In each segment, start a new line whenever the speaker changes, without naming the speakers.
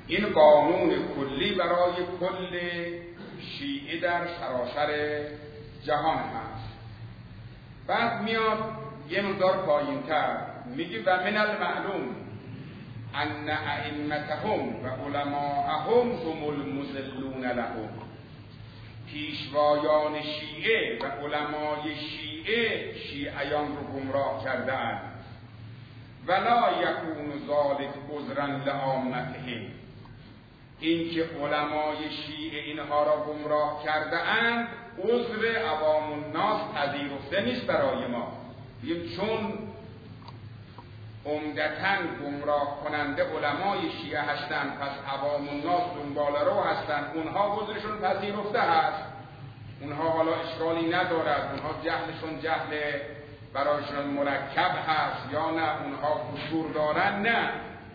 این قانون کلی برای کل شیعه در سراسر جهان هست. بعد میاد یه مقدار پایین‌تر میگه و من المعلوم ان ائمتهم و علماءهم هم المضلون لهم. پیشوایان شیعه و علمای شیعه شیعیان رو گمراه کردند. ولا یکون ذلک عذرا لعامتهم. این که علمای شیعه اینها را گمراه کرده اند عذر عوام الناس پذیرفته نیست برای ما. چون عمدتاً گمراه کننده علمای شیعه هستند، پس عوام الناس دنبال رو هستند، اونها عذرشون پذیرفته هست، اونها حالا اشکالی ندارد، اونها جهلشون جهل برایشون مرکب هست یا نه اونها قصور دارن، نه.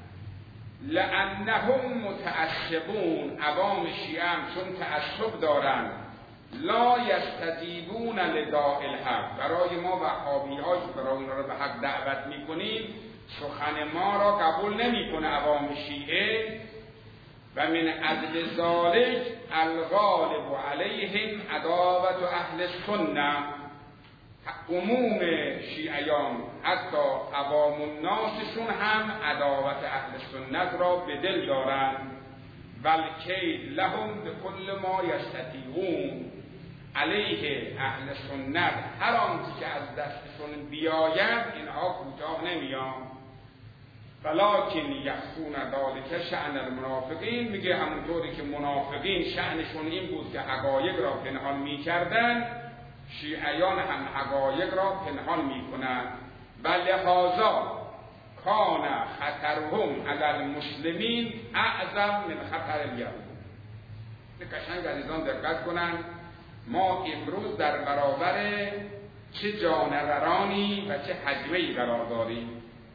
لأنهم متعصبون، عوام شیعه هم چون تعصب دارن، لا یستجیبون لداء الحق. برای ما وهابی‌ها که برای اینا رو به حق دعوت میکنیم سخن ما را قبول نمیکنه عوام شیعه. و من اجل ذلک الغالب علیهم عداوت اهل السنه. عموم شیعیان حتی عوام الناسشون هم عداوت اهل سنت را به دل دارند. والکید لهم به کل ما یستطیعون علیه اهل سنت. هر آنچه که از دستشون بیاید اینها کوتاه نمیان. ولکن یخفون ذلک شأن المنافقین. میگه همونطوری که منافقین شأنشون این بود که حقایق را پنهان میکردن، شیعیان هم حقایق را پنهان میکنند. و لهذا کان خطرهم علی المسلمین اعظم من خطر الیهود. قشنگ عزیزان دقت کنند، ما امروز در برابر چه جانورانی و چه حجمه‌ای قرار داریم.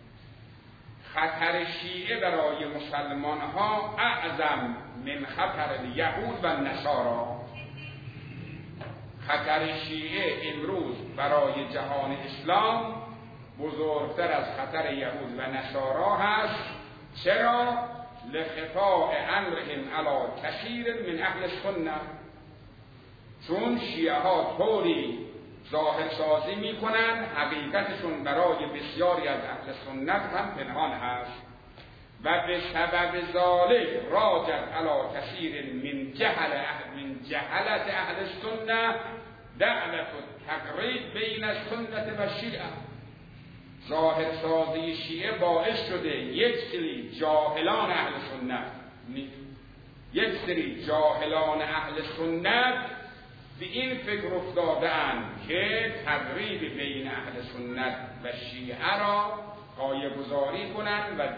خطر شیعه برای مسلمان ها اعظم من خطر الیهود و نصارا. خطر شیعه امروز برای جهان اسلام بزرگتر از خطر یهود و نصارا هست. چرا؟ لخفاء امرهم علی کثیر من اهل السنه. چون شیعه ها طوری ظاهر سازی میکنن حقیقتشون برای بسیاری از اهل سنت هم پنهان هست. و به سبب ذالک راجت علی کثیر من جهلت اهل السنه دعوت التقریب بین السنت و شیعه. ظاهر سازی شیعه باعث شده یک سری جاهلان اهل سنت، یک سری جاهلان اهل سنت به این فکر افتاده‌اند که تقریب بین اهل سنت و شیعه را پایه‌گذاری کنند و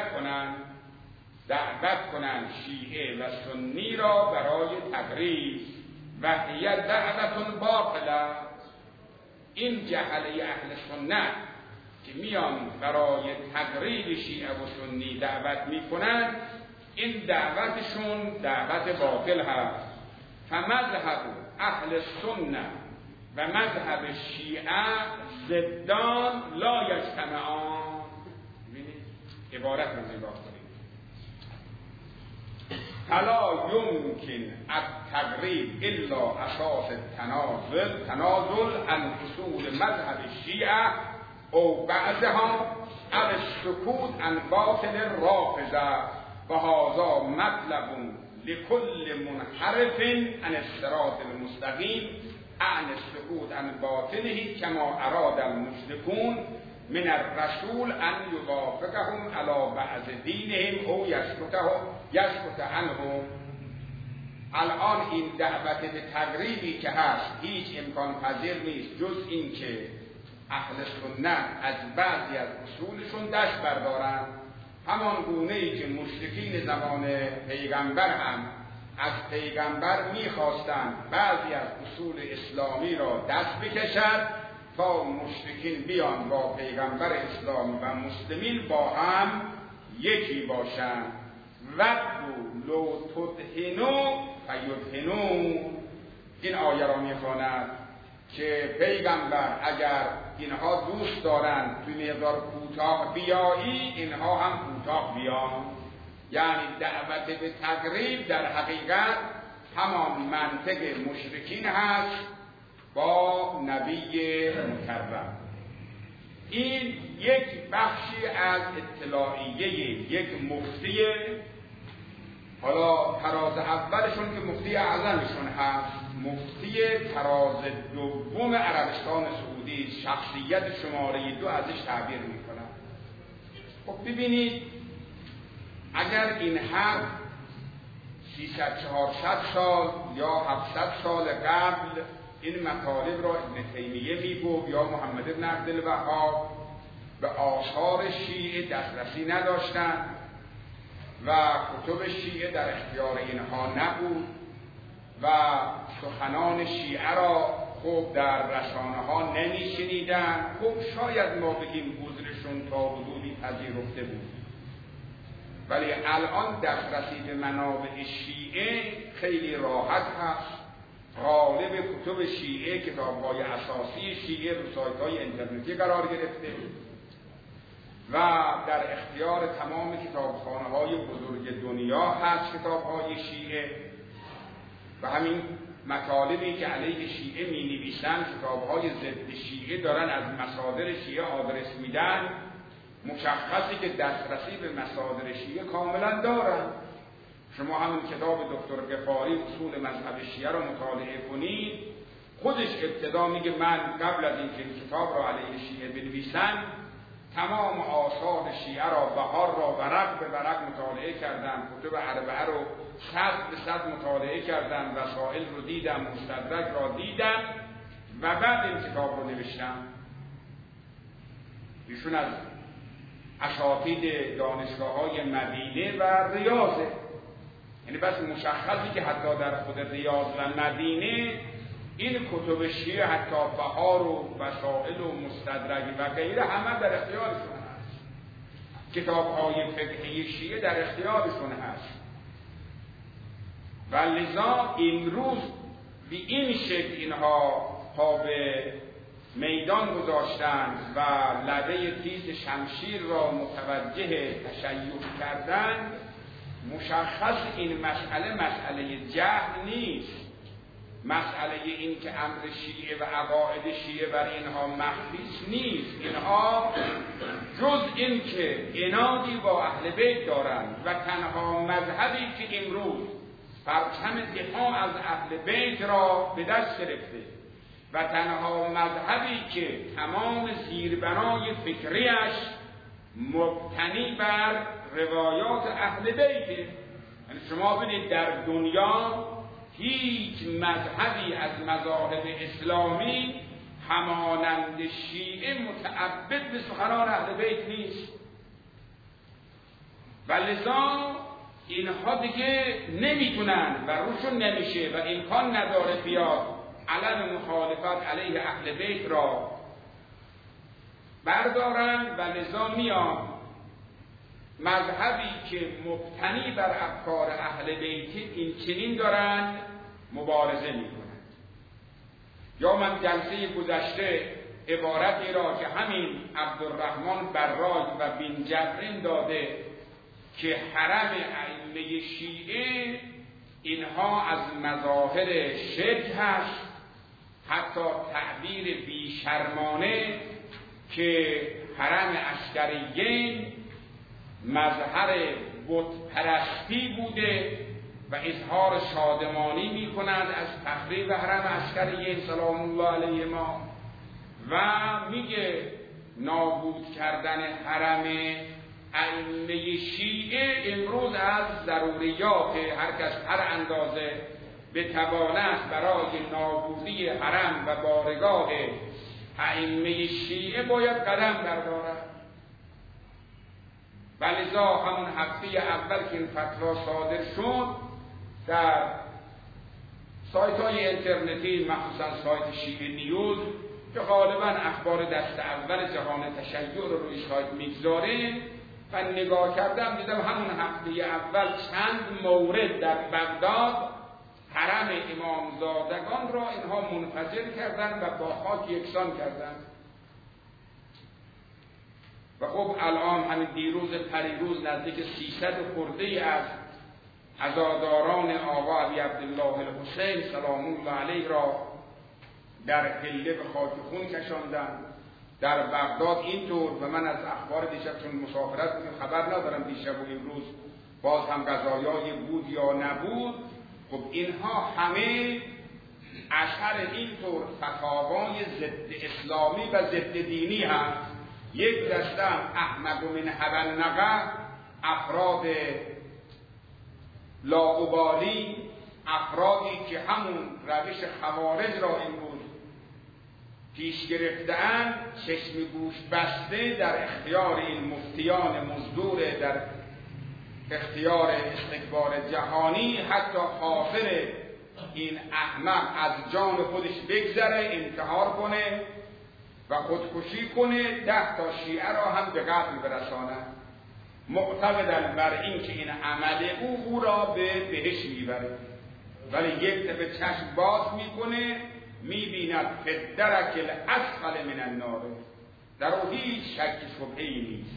دعوت کنند شیعه و سنی را برای تقریب. و هی دعوت باطله. این جهله اهل سنت که میان برای تقریب شیعه و سنی دعوت میکنند، این دعوتشون دعوت باطل هست. فمذهب اهل سنت و مذهب شیعه ضدان لا یجتمعان. ببینید عبارت رو نگاه کنید. فلا یمکن التقریب الا اساس تنازل عن اصول مذهب الشیعه او بعضها او السکوت عن باطل الرافضه. و هذا مطلب لكل منحرف عن الصراط المستقیم عن السکوت عن باطله كما اراد المشركون من الرسول ان یوافقهم علی بعض دینهم او یسکت عنهم. الان این دعوت به تقریبی که هست هیچ امکان پذیر نیست جز این که اهل سنت از بعضی از اصولشون دست بردارن، همان گونه‌ای که مشرکین زمان پیغمبر هم از پیغمبر می‌خواستند بعضی از اصول اسلامی را دست بکشد تا مشرکین بیان با پیغمبر اسلامی و مسلمین با هم یکی باشند. ودوا لو تدهنوا فیدهنوا. این آیه را می‌خواند که پیغمبر اگر اینها دوست دارند توی مقدار کوتاه بیایی اینها هم کوتاه بیان. یعنی دعوت به تقریب در حقیقت همان منطق مشرکین هست با نبی مکرم. این یک بخشی از اطلاعیه یک مفتیه. حالا تراز اولشون که مفتی اعظمشون هست، مفتی تراز دوم عربستان سعودی، شخصیت شماره 2 ازش تعبیر میکنن. خب ببینید اگر این حرف 300-400 سال یا 700 سال قبل این مطالب را ابن تیمیه میگفت یا محمد بن عبدالوهاب، به آثار شیعه دسترسی نداشتند و کتب شیعه در اختیار اینها نبود و سخنان شیعه را خوب در رسانه ها نمیشنیدن، خب شاید ما بگیم عذرشون تا حدودی پذیرفته بود. ولی الان دسترسی به منابع شیعه خیلی راحت هست. غالب کتب شیعه، کتاب‌های اساسی شیعه رو سایت‌های اینترنتی قرار گرفته و در اختیار تمام کتابخانه‌های بزرگ دنیا هست کتاب‌های شیعه و همین مطالبی که علیه شیعه می‌نویسن، کتاب‌های ضد شیعه دارن از مصادر شیعه آدرس میدن، مشخصی که دسترسی به مصادر شیعه کاملا دارن. شما همون کتاب دکتر غفاری اصول مذهب شیعه رو مطالعه کنید، خودش ابتدا میگه من قبل از اینکه این کتاب را علیه شیعه بنویسم تمام آثار شیعه را بهار را ورق به ورق مطالعه کردم، کتب اربعه رو 100% مطالعه کردم، وسائل رو دیدم، مستدرک را دیدم و بعد این کتاب رو نوشتم. ایشون از اساتید دانشگاه‌های مدینه و ریاضه، یعنی بس مشخصی که حتی در خود ریاض و مدینه این کتب شیعه حتی بهار و وسائل و مستدرک و غیره همه در اختیارشون هست. کتاب‌های فقهی شیعه در اختیارشون هست و لذا امروز به این شکل اینها پا به میدان گذاشتند و لبه تیز شمشیر را متوجه تشیع کردند. مشخص این مسئله جهل نیست، مسئله این که امر شیعه و عقاید شیعه بر اینها مخفی نیست. اینها جز این که عنادی با اهل بیت دارند و تنها مذهبی که امروز پرچم دفاع از اهل بیت را به دست گرفته و تنها مذهبی که تمام زیربنای فکریش مبتنی بر روایات اهل بیت. یعنی شما ببینید در دنیا هیچ مذهبی از مذاهب اسلامی همانند شیعه متعبد به سخنان اهل بیت نیست و لذا اینها دیگه نمیتونن و روشون نمیشه و امکان نداره بیاد علم مخالفت علیه اهل بیت را بردارن و لذا میان مذهبی که مبتنی بر افکار اهل بیت این چنین دارن مبارزه میکنن. یا من جلسه گذشته عبارتی را که همین عبدالرحمن برای و بن جبرین داده که حرم ائمه شیعه اینها از مظاهر شرک هست، حتی تعبیر بیشرمانه که حرم عسکریین مظهر بت پرستی بوده و اظهار شادمانی می کنند از تخریب حرم عسکریین سلام الله علیه ما و میگه نابود کردن حرم ائمه شیعه امروز از ضروریات هر کس هر اندازه به توانست برای نابودی حرم و بارگاه ائمه شیعه باید قدم بردارد. ولذا همون هفته اول که این فتوا صادر شد در سایت‌های اینترنتی مخصوصا سایت شیعه نیوز که غالبا اخبار دست اول جهان تشیع رو روی سایت میگذاره و نگاه کردم دیدم همون هفته اول چند مورد در بغداد حرم امامزادگان را اینها منفجر کردند و با خاک یکسان کردند و خب الان همین دیروز پریروز نزدیک 300 خورده از عزاداران آقا ابی عبدالله الحسین سلام الله علیه را در حله به خاک خون کشاندن. در بغداد اینطور، و من از اخبار دیشب چون مسافرت بودیم خبر ندارم دیشب و امروز باز هم قضایای بود یا نبود. خب اینها همه اثر اینطور فتاوای ضد اسلامی و ضد دینی هست. یک دسته احمد من هونقه، افراد لاابالی، افرادی که همون روش خوارج را امروز پیش گرفته‌اند، چشم گوش بسته در اختیار این مفتیان مزدور، در اختیار استکبار جهانی، حتی خاطر این احمق از جان خودش بگذره، انتحار کنه و خودکشی کنه، 10 تا شیعه را هم به قتل برسانه، معتقدن بر این که این عمل او را به بهشت میبره. ولی یک دفعه چشم باز میکنه، میبیند فدرک الاسفل من النار، در او هیچ شک شبهه‌ای نیست.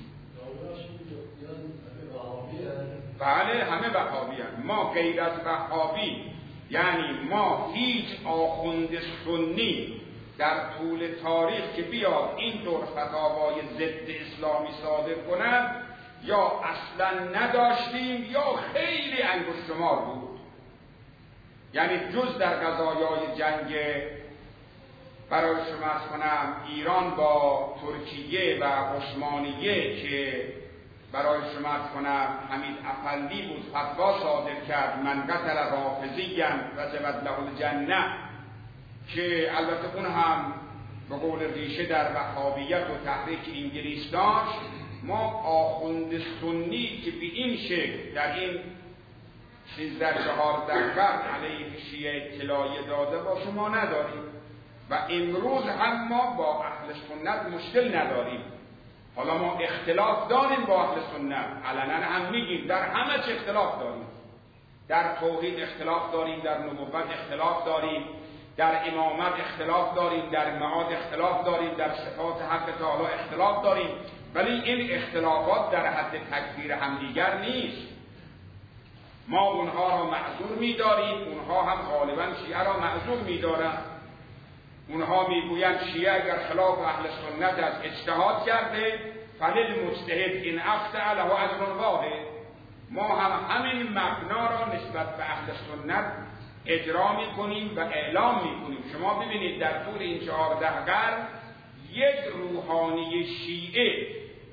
بله همه وهابی هست. ما غیر از وهابی، یعنی ما هیچ آخوند سنی در طول تاریخ که بیاد اینطور فتاوای ضد اسلامی صادر کند یا اصلا نداشتیم یا خیلی انگشت‌شمار بود. یعنی جز در قضایای جنگ برای شما از کنم ایران با ترکیه و عثمانیه که برای شما از کنم حمید افندی بود فتوا صادر کرد من قتل رافضیاً وجبت له الجنه، که البته اون هم به قول ریشه در وهابیت و تحریک انگلیس داشت. ما آخوند سنی که به این شکل در این 13-14 قرن علیه شیعه اطلاعیه داده باشه ما نداریم و امروز هم ما با اهل سنت مشکل نداریم. حالا ما اختلاف داریم با اهل سنت، علنا هم میگیم در همه چی اختلاف داریم، در توحید اختلاف داریم، در نبوت اختلاف داریم، در امامت اختلاف داریم، در معاد اختلاف داریم، در صفات حق تعالی اختلاف داریم، ولی این اختلافات در حد تکفیر همدیگر نیست. ما اونها را معذور می‌داریم، اونها هم غالبا شیعه را معذور می‌دارند. اونها میگویند شیعه اگر خلاف اهل سنت از اجتهاد کرده فللمجتهد ان اخطأ له اجر واحد. ما هم همین مبنا را نسبت به اهل سنت اجرا می‌کنیم و اعلام می‌کنیم. شما ببینید در طول این 14 قرن یک روحانی شیعه،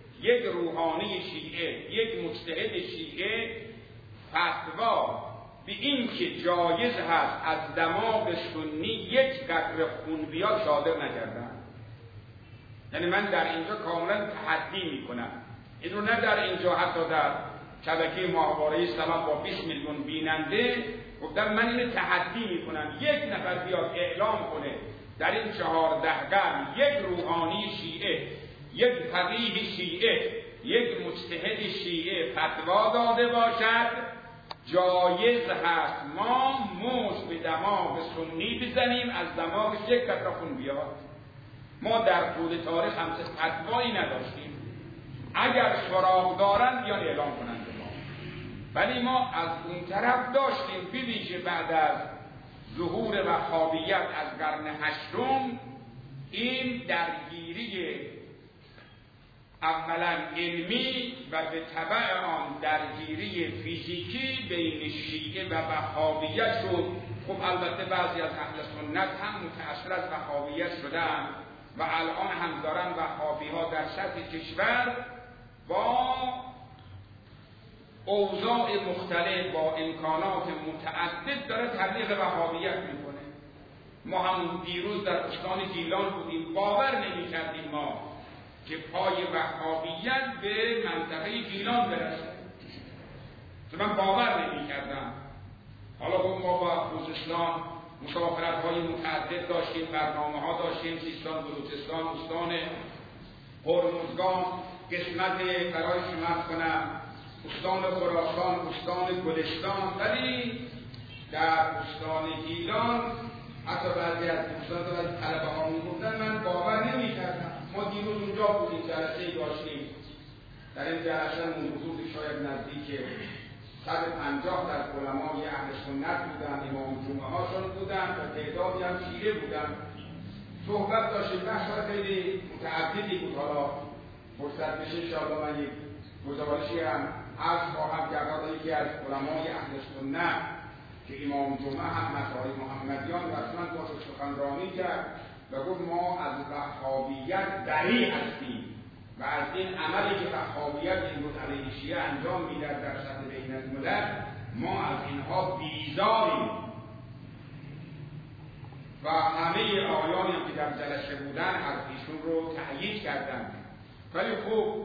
یک مجتهد شیعه فتوا به این که جایز هست از دماغ سنی یک قطره خون بیاد صادر نکردن. یعنی من در اینجا کاملا تحدی میکنم این رو، نه در اینجا حتی در شبکه ماهواره سلام با 20 میلیون بیننده گفتم من اینو تحدی میکنم یک نفر بیاد اعلام کنه در این 14 قرن یک روحانی شیعه، یک فقیه شیعه، یک مجتهد شیعه فتوا داده باشد جایز هست ما موج به دماغ سنی بزنیم از دماغش یک قطره خون بیاد. ما در طول تاریخ همچه فتوایی نداشتیم. اگر سراغ دارن بیان اعلام کنند ما، ولی ما از اون طرف داشتیم. ببینید بعد از ظهور وهابیت از قرن هشتم این درگیری اولا علمی و به تبع آن درگیری فیزیکی بین شیعه و وهابیت شد. خب البته بعضی از اهل سنت هم متأثر از وهابیت شدن و الان هم دارن وهابی ها در سطح کشور با اوضاع مختلف با امکانات متعدد داره تبلیغ وهابیت میکنه. ما هم دیروز در استان گیلان بودیم، باور نمی کردیم ما که پای وهابیت به منطقه گیلان برسه، من باور نمی کردم. حالا ما با خوزستان مسافرت های متعدد داشتیم، برنامه ها داشتیم، سیستان، بلوچستان، استان هرمزگان، قسمت برای شما کنم استان خراسان، استان گلستان، ولی در استان گیلان حتی بعضی از دوستان و طلبه ها میگفتن من باور نمی کردم. ما دیروز اونجا بودیم، جلسه داشتیم در این جلسه حضور شاید نزدیک 150 از علمای اهل سنت بودن، امام جمعه هاشون بودن و تعدادی هم شیعه بودن. صحبت داشتیم، بحث خیلی متعددی بود. حالا فرصت بشه انشاءالله من یک گزارشی هم عرض خواهم کرد. یکی از علمای اهل سنت که امام جمعه هم مسائل محمدیان رسما با سخنرانی کرد و گفت ما از وهابیت بری هستیم و از این عملی که وهابیت امروز علیه شیعه انجام میدهد در سطح بین الملل ما از اینها بیزاریم. و همه آیانی هم که در جلسه بودن از ایشون رو تأیید کردن. ولی خوب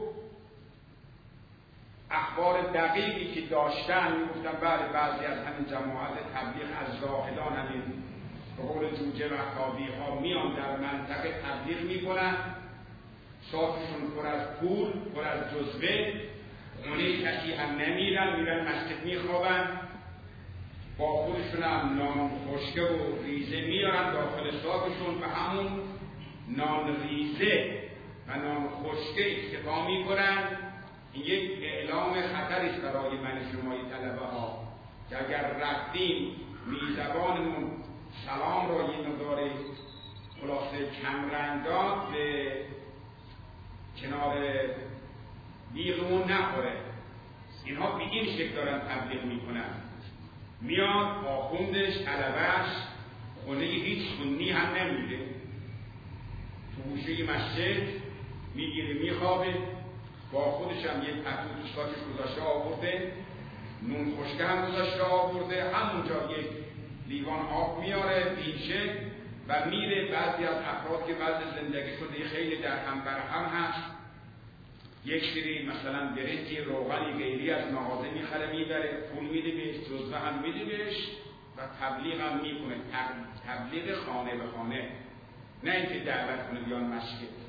اخبار دقیقی که داشتن میگفتن بله بعضی از همین جماعت تبلیغ از زاهدان همین به قول جوجه وهابی ها میان در منطقه تبلیغ میکنن، صافشون پر از پول، پر از جزوه، خونه کسی هم نمیرن، میرن مسجد میخوابن، با خودشون هم نان خشکه و ریزه میارن داخل صافشون و همون نان ریزه و نان خشکه اکتفا میکنن. این یک اعلام خطری است برای من شمای طلبه ها که اگر رفتیم میزبانمون سلام را یه مقدار خلاصه کمرنگ داد به کنار بیغمون نخوره. اینها به این شکل دارن تبلیغ میکنن. میاد آخوندش طلبهش خونه هیچ سنی هم نمیده، تو گوشه مسجد میگیره میخوابه، با خودش هم یک پتو تو ساکش گذاشته آورده، نون خشکه هم گذاشته آورده، همونجا یک لیوان آب میاره بیشه و میره. بعضی از افراد که وضع زندگی شده خیلی در هم بر هم هست، یک سری مثلا برنجی روغنی غیری از مغازه میخره میبره، پول میده بهش، جزوه هم میده بهش و تبلیغ هم میکنه. تبلیغ خانه به خانه، نه اینکه دعوت کنه بیان مسجد.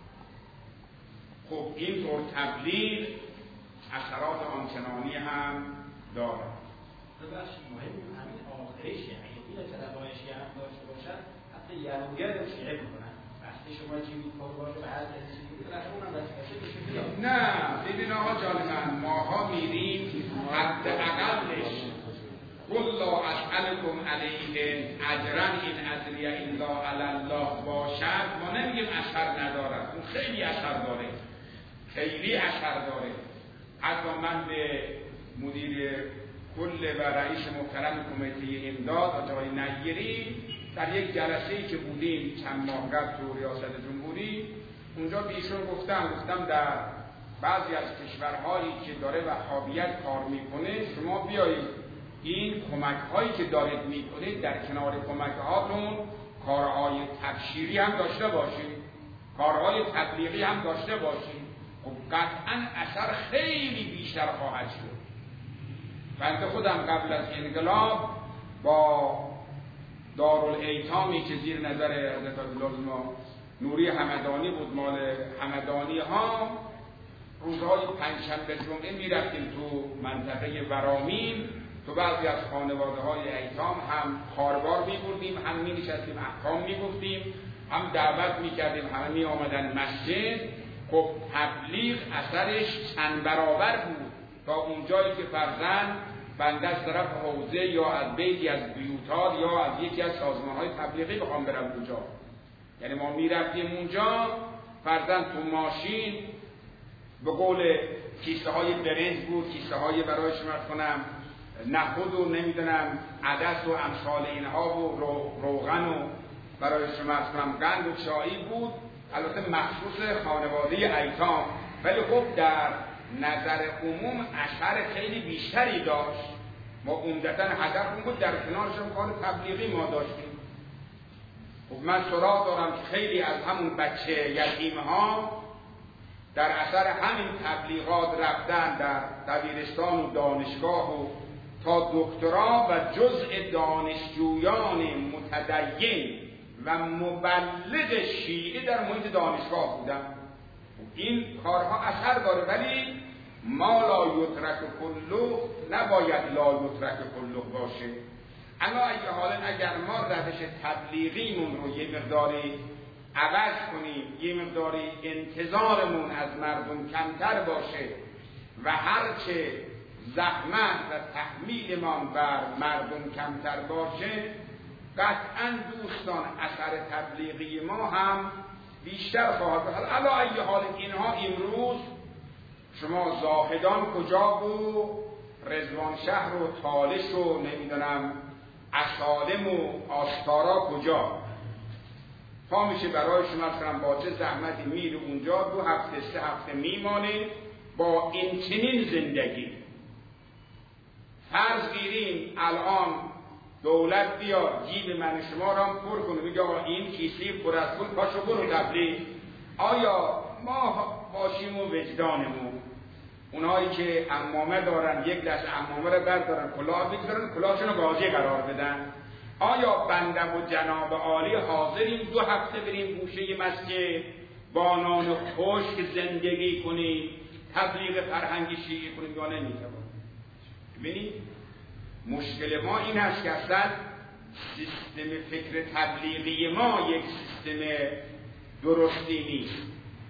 خب این طور تبلیغ اثرات آنچنانی هم داره.
ببخش مهم همین آخرشه، اگه این طلبای شیعه هم داشته باشن حتی یهودیت رو شیعه میکنن. وقتی شما چی میکنه باشه به هر کسی میگه بالاخره اونم وظیفه‌شه بشه بیاد.
نه ببین آقا جان من، ماها میریم حداقلش قل لا اسألكم علیه اجرا این اجری الا علی الله باشد، ما نمیگیم اثر ندارد، اون خیلی اثر داره، خیلی اثر داره. حتی من به مدیر کل و رئیس محترم کمیته امداد آقای نیری در یک جلسه‌ای که بودیم چند ماه قبل تو ریاست جمهوری، اونجا به ایشون گفتم در بعضی از کشورهایی که داره وهابیت کار میکنه شما بیایید این کمک‌هایی که دارید میکنید در کنار کمک‌هاتون کارهای تبشیری هم داشته باشید، کارهای تبلیغی هم داشته باشید. خب قطعا اثر خیلی بیشتر خواهد شد. بنده خودم قبل از انقلاب با دارالایتامی که زیر نظر حضرت علامه نوری همدانی بود، مال همدانی ها، روزهای پنجشنبه جمعه میرفتیم تو منطقه ورامین، تو بعضی از خانواده های ایتام هم کاربار میبردیم، هم مینشستیم احکام میگفتیم، هم دعوت میکردیم، همه میآمدن مسجد. خب تبلیغ اثرش چند برابر بود تا اونجایی که فرزند بنده از طرف حوزه یا از بیتی از بیوتار یا از یکی از سازمان‌های تبلیغی بخوام برم اونجا. یعنی ما میرفتیم اونجا، فرزند تو ماشین به قول کیسه های برنج بود، کیسه های برای شما کنم نخود و نمیدونم عدس و امثال اینها و روغن و برای شما کنم قند و چایی بود، البته مخصوص خانواده ایتام. ولی خب در نظر عموم اثر خیلی بیشتری داشت. ما عمدتاً هدفمون بود در کنارشون کار تبلیغی ما داشتیم. خب من سراغ دارم که خیلی از همون بچه یتیم ها در اثر همین تبلیغات رفتن در دبیرستان و دانشگاه و تا دکترا و جزء دانشجویان متدین و مبلغ شیعه در محیط دانشگاه بودن. این کارها اثر داره، ولی ما لا یترک کله نباید لا یترک کله باشه. اما اگه حالا اگر ما روش تبلیغیمون رو یه مقداری عوض کنیم، یه مقداری انتظارمون از مردم کمتر باشه و هرچه زحمت و تحمیلمان بر مردم کمتر باشه، قطعا دوستان اثر تبلیغی ما هم بیشتر خواهد بود. علا ای حال اینها امروز شما زاهدان کجا بود، رضوان شهر و تالش و نمیدونم اسالم و آستارا کجا، تا میشه برای شما کنم با چه زحمتی میره اونجا، 2 هفته 3 هفته میمانه با این چنین زندگی. فرض گیریم الان دولت بیاد جیب من شما را پر کنه، میگه آقا این کیسه پر از پول پاشو برو تبلیغ. آیا ما باشیم و وجدانمون، اونایی که عمامه دارن یک دست عمامه رو بردارن کلاه بگذارن کلاهشون رو واژه قرار بدن، آیا بنده و جناب عالی حاضریم 2 هفته بریم گوشه مسجد با نان خشک زندگی کنیم، تبلیغ فرهنگی شیعی کنیم یا نمیتوانیم؟ ببینید مشکل ما این است که اصلا سیستم فکر تبلیغی ما یک سیستم درستی نیست.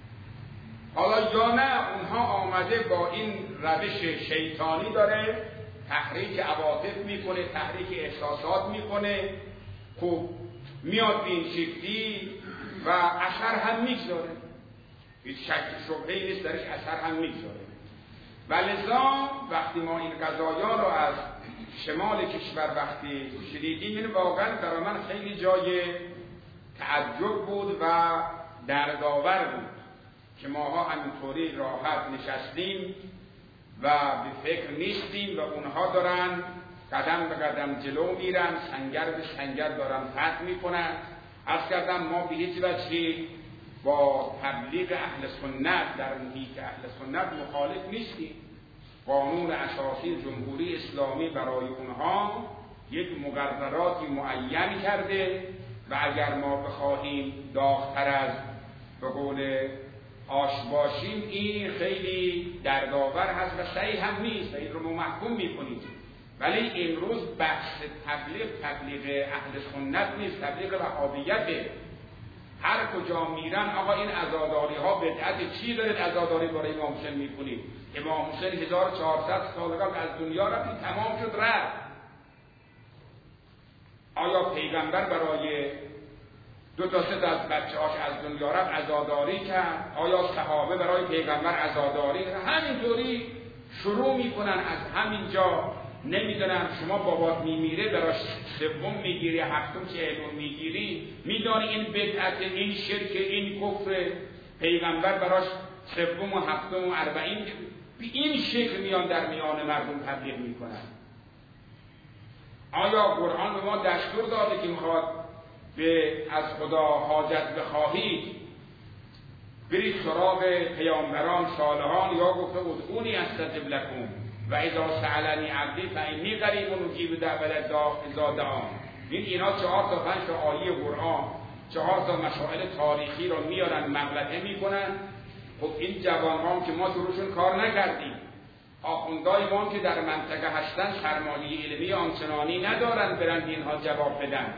حالا یا نه اونها آمده با این روش شیطانی داره تحریک عواطف میکنه، تحریک احساسات میکنه، خب میاد به این شکلی و اثر هم میگذاره، هیچ شک شبهه‌ای نیست درش اثر هم میگذاره. و لذا وقتی ما این قضایا رو از شمال کشور وقتی شنیدیم، این واقعا برای من خیلی جای تعجب بود و دردآور بود که ماها همینطوری راحت نشستیم و به فکر نیستیم و اونها دارن قدم به قدم جلو میرن، سنگر به سنگر دارن فتح میکنن. عرض کردم ما به هیچ وجه با تبلیغ اهل سنت در محیط اهل سنت مخالف نیستیم. قانون اساسی جمهوری اسلامی برای اونها یک مقرراتی معین کرده و اگر ما بخواهیم داغ‌تر از به قول آش باشیم این خیلی دردآور هست و صحیح هم نیست و این رو ما محکوم میکنیم. ولی امروز بحث تبلیغ اهل سنت نیست، تبلیغ وهابیته. هر کجا میرن آقا این عزاداری ها بدعت، چی دارید عزاداری برای امام حسین میکنید؟ امام حسین 1400 سال قبل از دنیا رفت، تمام شد رفت. آیا پیغمبر برای 2 تا 3 تا از بچه‌هاش از دنیا رفت عزاداری کرد؟ آیا صحابه برای پیغمبر عزاداری کرد؟ همینطوری شروع میکنن از همینجا. نمیدونم شما بابات میمیره براش 3 میگیری، 7 40 میگیری، میدانی این بدعت، این شرک، این کفر، پیغمبر براش 3 و 7 و 40 به این شکل میان در میان مردم تبلیغ میکنن. آیا قرآن به ما دستور داده که میخواد از خدا حاجت بخواهید برید سراغ پیامبران صالحان، یا گفته ادعونی استجب لکم و اذا سألنی عبدی فانی قریب اجیب دعوت الداع اذا دعان. اینا 4 تا 5 تا آیه قرآن، 4 تا مسائل تاریخی رو میارن مغلطه میکنن. خب این جوان ها که ما تو روشون کار نکردیم، آخوندای ما که در منطقه هستن سرمایه علمی آنچنانی ندارن برن اینها جواب بدن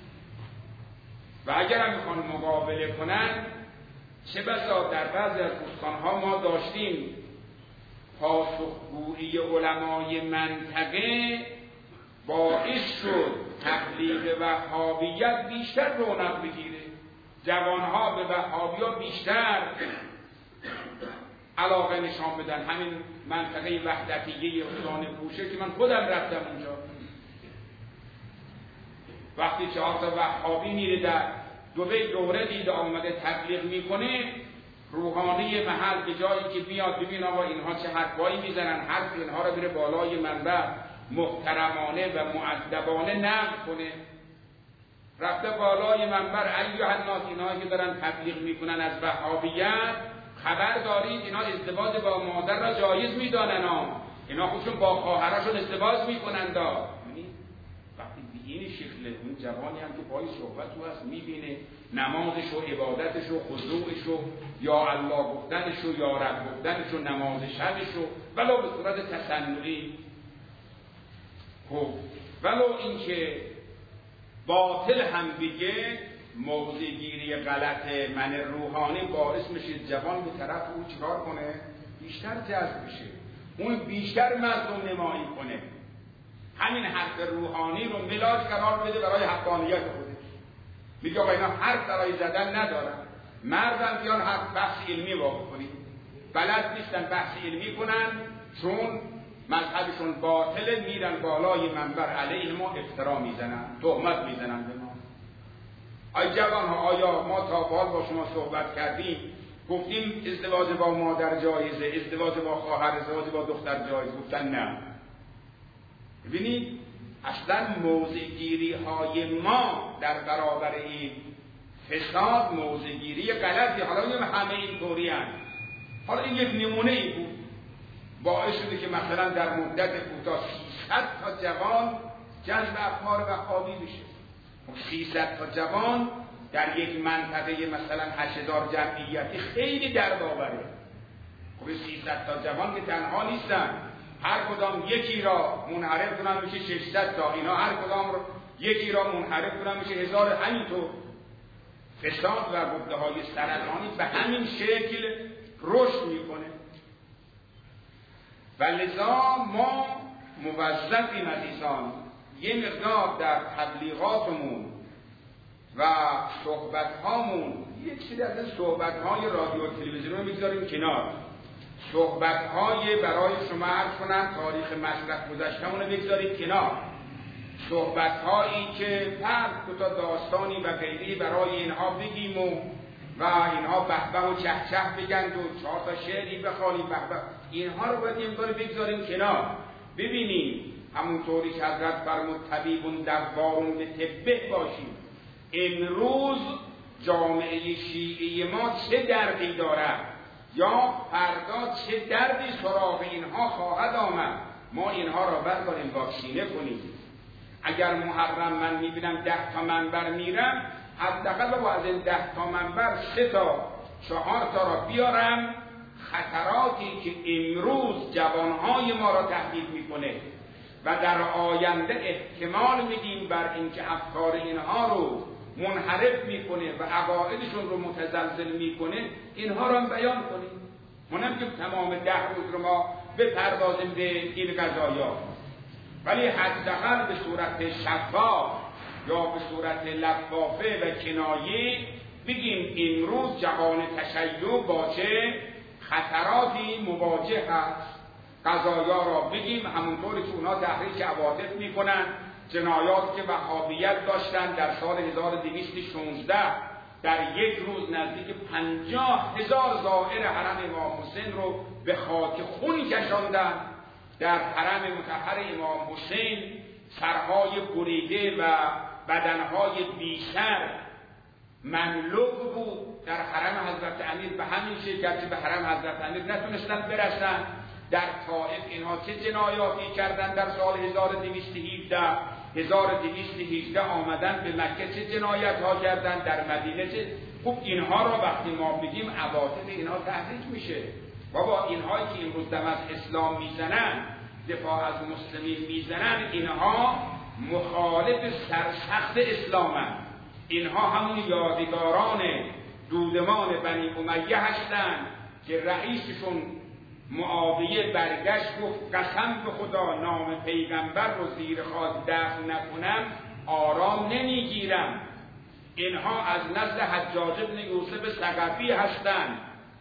و اگر هم میخوان مقابله کنن، چه بسا در بعضی از استانها ما داشتیم پاسخگویی علمای منطقه باعث شد تبلیغ وهابیت بیشتر رونق بگیره، جوانها به وهابی‌ها بیشتر علاقه نشان بدن. همین منطقه وحدتیه استان بوشهر که من خودم رفتم اونجا، وقتی 4 تا وهابی میره در دوره دیده آمده تبلیغ میکنه، روحانی محل به جایی که بیاد ببین آقا اینها چه حرفایی میزنن، حرف اینها رو بره بالای منبر محترمانه و مؤدبانه نقد کنه. رفته بالای منبر ایها الناس، اینهایی که دارن تبلیغ میکنن از وهابیت، خبر دارید اینا ازدواج با مادر را جایز میدانن، اینا خودشون با خواهراشون ازدواج میکنن. وقتی به این شکل اون جوانی هم که پای صحبت تو هست میبینه نمازش و عبادتش و خضوعش و یا الله گفتنش و یا رب گفتنش و نماز شبش و ولو به صورت تصنعی، خب ولو اینکه باطل هم بگه موضع‌گیری غلط من روحانی باعث میشه جوان به طرف او چیکار کنه؟ بیشتر جذب بشه، اون بیشتر مردم نمایی کنه، همین حرف روحانی رو ملاک قرار بده برای حقانیت خودش. میگه آقا اینا حرف برای زدن ندارن، مردم بیان حرف بحث علمی واقع کنید، بلد نیستن بحث علمی کنن چون مذهبشون باطله، میرن بالای منبر علیه ما افترا میزنن، تهمت میزنن به ما. آیا جوان ها، آیا ما تا حال با شما صحبت کردیم گفتیم ازدواج با مادر جایزه، ازدواج با خواهر، ازدواج با دختر جایزه؟ گفتن نه. ببینید اصلا موضع‌گیری های ما در برابر این فساد موضع‌گیری غلطی. حالا میگم همه اینطوری هستند. حالا این یک نمونه ای بود باعث شده که مثلا در مدت کوتاه 300 تا جوان جذب افکار وهابی بشه. 300 تا جوان در یک منطقه مثلا 8000 جمعیتی خیلی در باوره. خب 300 تا جوان که تنها نیستن، هر کدام یکی را منحرف کنن میشه 600 تا، اینا هر کدام یکی را منحرف کنن میشه 1000. همینطور فساد و غده‌های سرطانی به همین شکل رشد میکنه و لذا ما موظفیم عزیزان یه مقدار در تبلیغاتمون و صحبت‌هامون یک چیزی از صحبت‌های رادیو و تلویزیون رو میگذاریم کنار، صحبت‌های برای شما عرض کنم تاریخ مصرف گذشته‌مون رو بگذارید کنار، صحبت‌هایی که فرد تا داستانی و غیری برای اینها بگیم و اینها بهبه و چهچه بگند و 4 تا شعری بخوانیم بهبه، اینها رو باید اینطور بگذاریم کنار. ببینیم همونطوری که حضرت فرمود طبیبون دوارون به طبه باشیم. امروز جامعه شیعه ما چه دردی دارد یا فردا چه دردی سراغ اینها خواهد آمد، ما اینها را برداریم واکسینه کنیم. اگر محرم من میبینم 10 تا منبر میرم، حداقل با از این 10 تا منبر 3 تا 4 تا را بیارم، خطراتی که امروز جوانهای ما را تهدید میکنه و در آینده احتمال میدیم بر اینکه افکار اینها رو منحرف میکنه و عقایدشون رو متزلزل میکنه، اینها رو هم بیان کنیم. ما نمیگیم تمام 10 روز رو ما بپردازیم به این قضایا، ولی حداقل به صورت شفاف یا به صورت لفافه و کنایه بگیم امروز جهان تشیع با چه خطراتی مواجه هست. قضایا را بگیم همونطوری که اونا تحریک عواطف میکنن، جنایات که وهابیت داشتن در سال 1216 در یک روز نزدیک 50,000 زائر حرم امام حسین رو به خاک خون کشاندن. در حرم مطهر امام حسین سرهای بریده و بدنهای بیشتر مملو بود. در حرم حضرت امیر به همین شکل که به حرم حضرت امیر نتونستن برسن. در طائف اینها چه جنایاتی کردن در سال 1218 آمدن به مکه چه جنایت ها کردن، در مدینه چه. خب اینها را وقتی ما بگیم عواطف اینها تحریک میشه. بابا اینهایی که امروز دم از اسلام میزنن، دفاع از مسلمین میزنن، اینها مخالف سرسخت اسلامن. اینها همون یادگاران دودمان بنی امیه هستند که رئیسشون معاویه برگشت گفت قسم به خدا نام پیغمبر رو زیر خاک دفن نکنم آرام نمیگیرم. اینها از نزد حجاج بن یوسف ثقفی هستند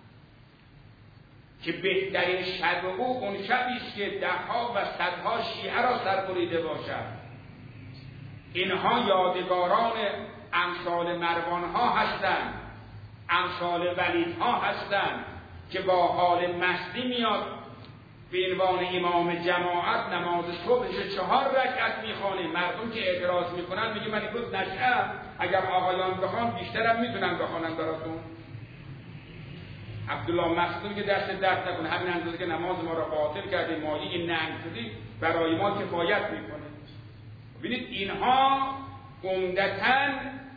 که بهترین شب او اون شبی است که 10ها و 100ها شیعه را سربریده باشد. اینها یادگاران امثال مروان ها هستند، امثال ولید ها هستند که با حال مستی میاد به عنوان امام جماعت نماز صبحش 4 رکعت میخوانه. مردم که اعتراض میکنن میگه من امروز نشأم، اگر آقایان بخوان بیشترم میتونن بخوانن براتون. عبدالله مقصود که دست نکنه، همین اندازه که نماز ما را باطل کرده مالی ننگ شدی برای ما کفایت میکنه. ببینید اینها عمدتاً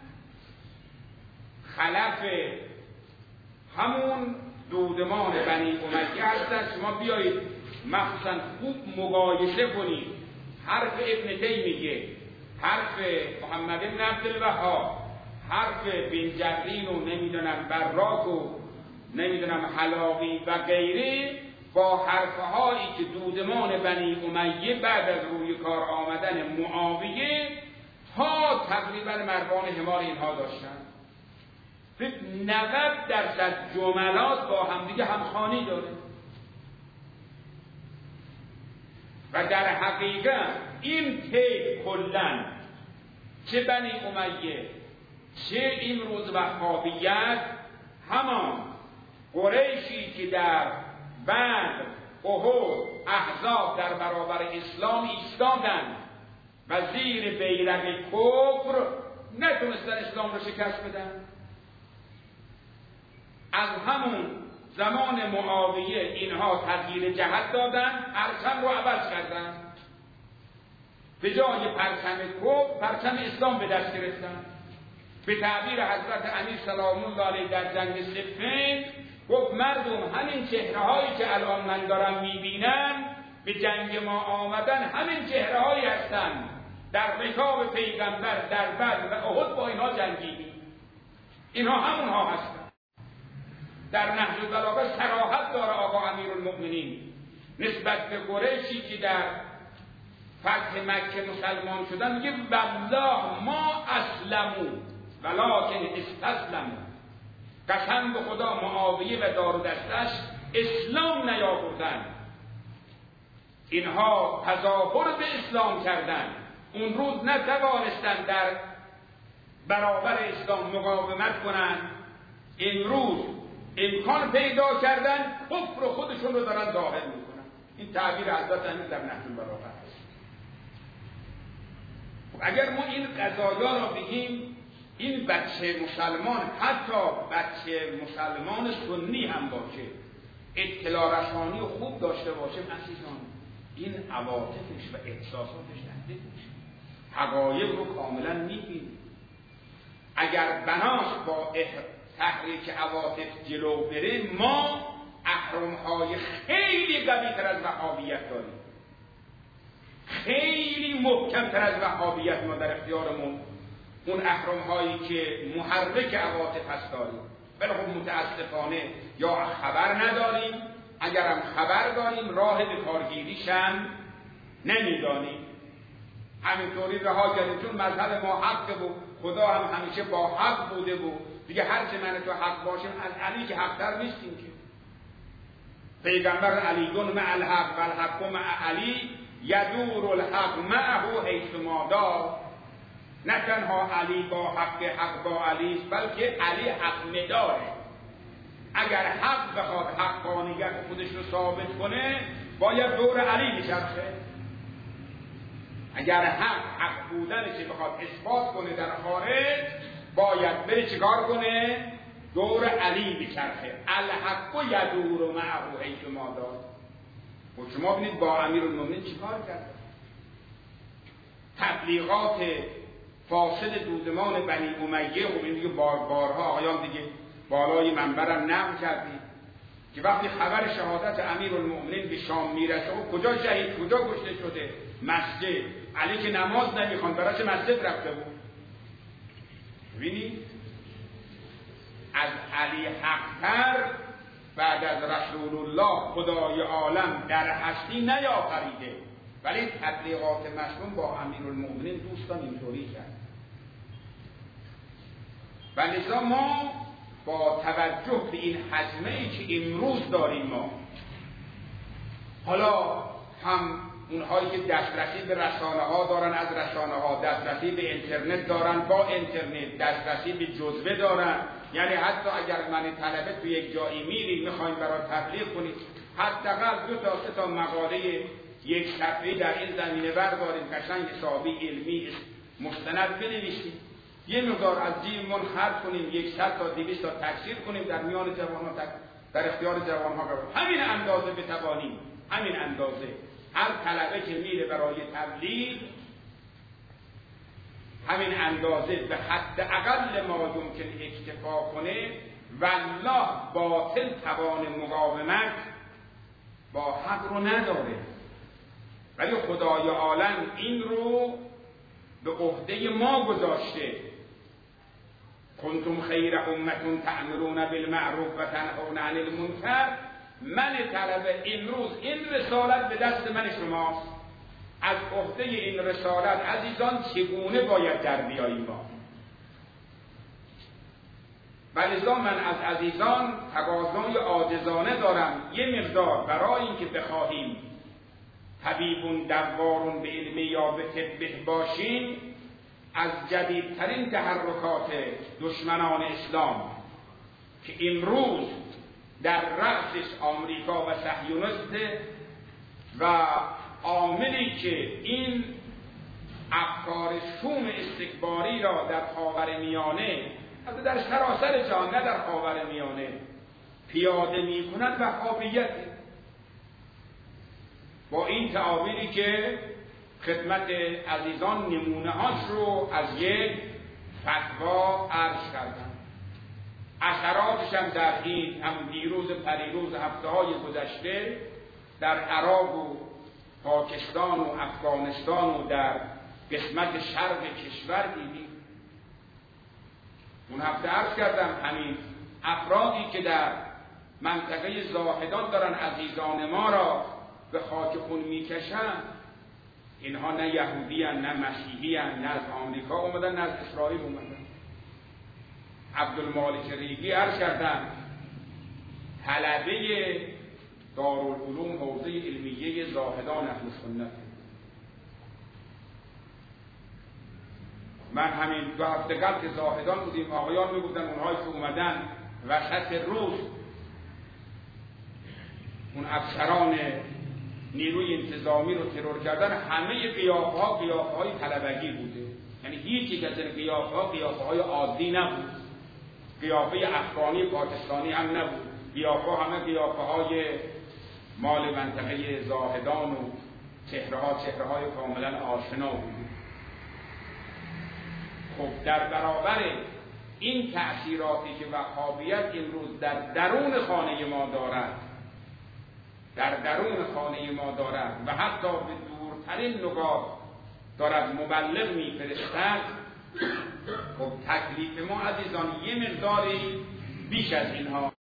خلف همون دودمان بنی امیه هستند. شما بیایید مخصوصا خوب مقایسه کنید حرف ابن تیمیه، حرف محمد بن عبدالوهاب، حرف بنجرین و نمیدونم براک و نمیدونم حلاقی و غیره با حرفهایی که دودمان بنی امیه بعد از روی کار آمدن معاویه تا تقریبا مروان حمار اینها داشتن. 90% جملات با همدیگه همخوانی داره و در حقیقت این طیف کلن چه بنی امیه چه امروز وهابیت همان قریشی که در بدر، احد، احزاب در برابر اسلام ایستادند و زیر بیرق کفر نتونستن اسلام رو شکست بدن. از همون زمان معاویه اینها تغییر جهت دادن، پرچم رو عوض کردن، به جای پرچم کفر پرچم اسلام به دست گرفتن. به تعبیر حضرت امیر سلام الله علیه در جنگ صفین گفت مردم همین چهره‌هایی که الان من دارم میبینم به جنگ ما آمدن همین چهره‌هایی هستند. در رکاب پیغمبر در بدر و احد با اینها جنگیدیم، اینها همونها هستند. در نهج البلاغه صراحت داره آقا امیرالمؤمنین نسبت به قریشی که در فتح مکه مسلمان شدن، میگه والله ما اسلموا ولکن استسلموا. قسم به خدا معاویه و دار و دستش اسلام نیاوردن، اینها تظاهر به اسلام کردن، اون روز نتوانستن در برابر اسلام مقاومت کنن، امروز امکان پیدا کردن کفر خودشون رو دارن ظاهر میکنن. این تعبیر حضرت امیر در نهج البلاغه است. اگر ما این قضایا را بگیم، این بچه مسلمان، حتی بچه مسلمان سنی هم باشه، اطلاع رسانی خوب داشته باشه، عزیزان این عواطفش و احساساتش نزدیک میشه، حقایق رو کاملا میبینه. اگر بناش با تحریک عواطف جلو بره، ما اهرم‌های خیلی قوی‌تر از وهابیت داریم، خیلی محکم‌تر از وهابیت ما در اختیارمون اون اهرم‌هایی که محرک عواطف هست داریم. ولی خب متاسفانه یا خبر نداریم، اگرم خبر داریم راه به کارگیریش هم نمیدانیم، همینطوری رها کردیم چون مذهب ما حق بود، خدا هم همیشه با حق بوده بود دیگه، هرچه من تو حق باشیم از علی که حق‌تر نیستیم که. پیغمبر علیون مع الحق و الحق مع علی یدور الحق معه حیث ما دار. نه تنها علی با حق با علی است، بلکه علی حق مداره. اگر حق بخواد حقانیت خودش رو ثابت کنه باید دور علی بچرخه. اگر حق بودنش بخواد اثبات کنه در خارج باید بره چیکار کنه؟ دور علی بچرخه. الحق یدور معه حیث ما دار. و شما ببینید با امیرالمومنین چیکار کرد؟ تبلیغات فاسد دودمان بنی امیه و این دیگه بارها آقایان دیگه بالای منبرم نقل کردیم که وقتی خبر شهادت امیرالمومنین به شام میرسه و کجا شهید کجا کشته شده؟ مسجد. علی که نماز نمیخوان براش مسجد رفته بود. ببینید از علی حق‌تر بعد از رسول الله خدای عالم در هستی نیافریده، ولی تبلیغات مشروم با امیرالمومنین دوستان اینطوری کرد. و لذا ما با توجه به این حجمه‌ای که امروز داریم، ما حالا هم اونهایی که دسترسی به رسانه ها دارن، از رسانه ها دسترسی به اینترنت دارن، با اینترنت دسترسی به جزوه دارن، یعنی حتی اگر من طلبه تو یک جایی میرید میخواین برای تبلیغ کنید، حداقل 2 تا 3 تا مقاله یک صفحه در این زمینه برداریم، قشنگ حسابی علمی مستند بنویسیم، یه مقدار از جیبمون خرج کنیم، 100 تا 200 تا تکثیر کنیم در میان جوان‌ها، در اختیار جوان‌ها قرار. همین اندازه بتوانیم، همین اندازه هر طلبه که میره برای تبلیغ همین اندازه به حد اقل ما ممکن اکتفا کنه، والله باطل توان مقاومت با حق رو نداره. ولی خدای عالم این رو به عهده ما گذاشته کنتم خیر امة تأمرون بالمعروف و تنهون عن المنکر، من طلبه امروز این رسالت به دست من شماست. از عهده این رسالت عزیزان چگونه باید در بیاییم ما؟ ولذا من از عزیزان تقاضای عاجزانه دارم یه مقدار برای اینکه بخواهیم طبیبون دوارون به علم یا به طب باشیم، از جدیدترین تحرکات دشمنان اسلام که امروز در رأسش آمریکا و صهیونیست و عاملی که این افکار شوم استکباری را در خاورمیانه، حتی در سراسر جهان نه در خاورمیانه پیاده می‌کنند، وهابیت با این تعابیری که خدمت عزیزان نمونه‌هاش رو از یک فتوا عرض کردم. اثراتش هم در این هم دیروز پریروز هفته‌های گذشته در عراق و پاکستان و افغانستان و در قسمت شرق کشور دیدیم. اون هفته عرض کردم همین افرادی که در منطقه زاهدان دارن عزیزان ما را به خاک خون میکشن، اینها نه یهودی هن، نه مسیحی هن، نه از آمریکا اومدن، نه از اسرائیل اومدن. عبدالمالک ریگی عرض کردن طلبه دارالعلوم حوزه علمیه زاهدان اهل سنت. من همین 2 هفته قبل که زاهدان بودیم، آقایان میگفتن اونهایی که اومدن وسط روز اون افسران نیروی انتظامی رو ترور کردن، همه قیافه‌ها قیافه‌های طلبگی بوده. یعنی هیچ یک از این قیافه‌ها قیافه‌های عادی نبود، قیافه افغانی پاکستانی هم نبود، قیافه همه قیافه‌های مال منطقه زاهدان و چهره‌های کاملا آشنا بود. خب در برابر این تأثیراتی که وهابیت امروز در درون خانه ما دارد، و حتی به دورترین نقاط دارد مبلغ می‌فرستد، خب تکلیف ما عزیزان یه مقداری بیش از اینها